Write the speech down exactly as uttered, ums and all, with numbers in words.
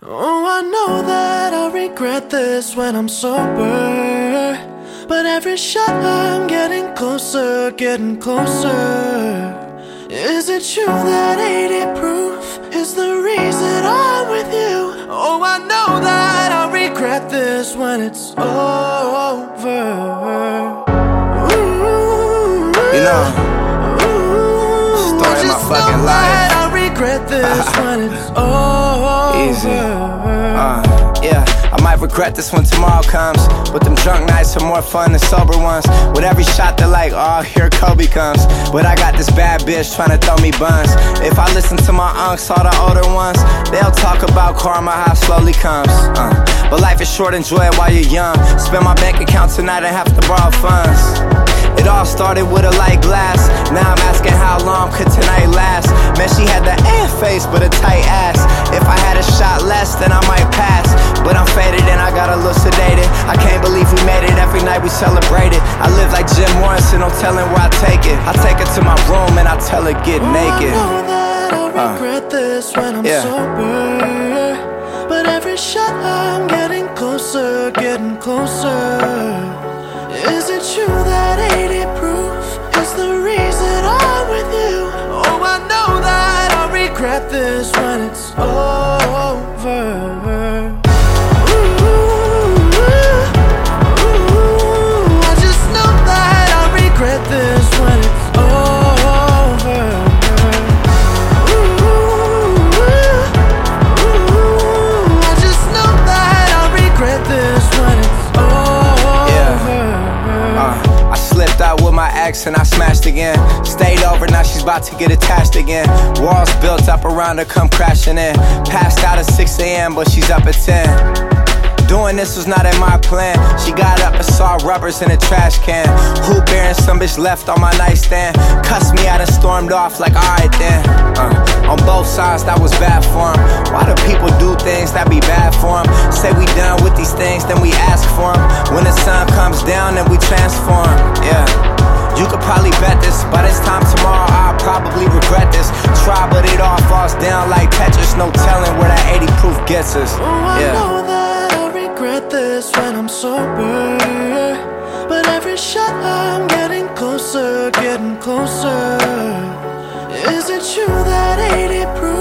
Oh, I know that I'll regret this when I'm sober, but every shot I'm getting closer, getting closer. Is it true that eighty proof is the reason I'm with you? Oh, I know that I'll regret this when it's over. Ooh, You know, ooh, story I of my just fucking know life. that I'll regret this when it's over. Easy. Uh, yeah, I might regret this when tomorrow comes, but them drunk nights are more fun than sober ones. With every shot they're like, oh, here Kobe comes. But I got this bad bitch trying to throw me buns. If I listen to my unks, all the older ones, they'll talk about karma, how it slowly comes. uh, But life is short, enjoy it while you're young. Spend my bank account tonight and have to borrow funds. It all started with a light glass. Now I'm asking how long could tonight last. Man, she had the air face but a tight ass. If I had a shot less, then I might pass. But I'm faded and I got a little sedated. I can't believe we made it, every night we celebrated. I live like Jim Morrison, no telling where I take it. I take her to my room and I tell her get Oh, naked. I know that I'll regret uh, this when I'm yeah. sober, but every shot I'm getting closer, getting closer. Is it true that eighty proof is the reason I'm with you? Oh, I know that I'll regret this when it's over. Ooh, ooh, I just know that I'll regret this when it's over. Ooh, ooh, I just know that I'll regret this when it's over. Uh, I slipped out with my ex and I smashed again. Stayed over, now she's about to get attached again. Walls built up around her, come crashing in. Passed out at six A M but she's up at ten. Doing this was not in my plan. She got up and saw rubbers in a trash can. Who bearing some bitch left on my nightstand. Cussed me out and stormed off like alright then. uh, On both sides that was bad for 'em. Why do people do things that be bad for 'em? Say we done with these things, then we ask for 'em. When the sun comes down, then we transform. Yeah, you could probably bet this. By this time tomorrow, I'll probably regret this. Try, but it all falls down like Tetris. No telling where that eighty proof gets us. Oh, I Yeah. know that I'll regret this when I'm sober, but every shot I'm getting closer, getting closer. Is it true that eighty proof